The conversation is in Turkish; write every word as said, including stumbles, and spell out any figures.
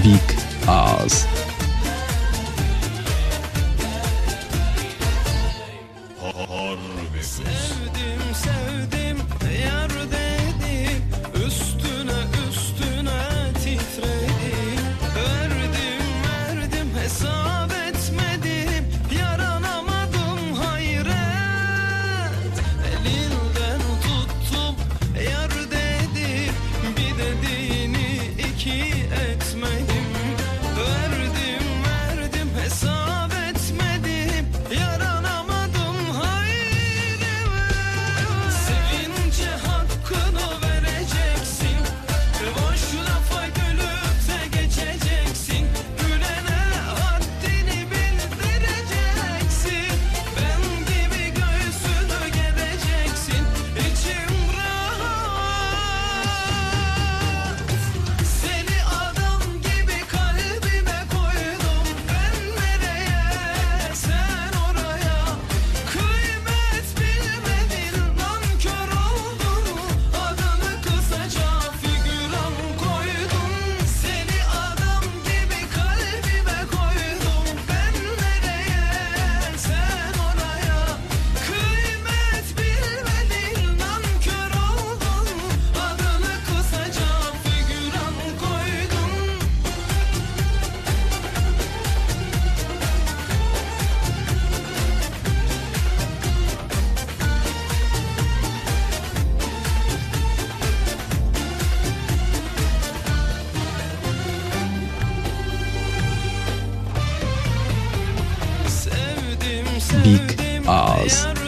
Big Ağız. Sevdim sevdim yar dedim, üstüne üstüne titredim. Verdim verdim hesap etmedim, yaranamadım hayret. Elinden tuttum yar dedim, bir dediğini iki etmedim. Verdim verdim hesap etmedim, yaranamadım hayret. Sevince hakkını vereceksin, boş lafa gülüp de geçeceksin. Gülene haddini bildireceksin, ben gibi göğsünü gereceksin. İçim rahat, seni adam gibi kalbime koydum. Ben nereye sen oraya, kıymet bilmedin nankör oldun. Adını kısaca figüran koydum. Seni adam gibi kalbime koydum. Ben nereye sen oraya, kıymet bilmedin nankör oldun. Adını kısaca figüran koydum. Sevdim Big sevdim Ağız. yar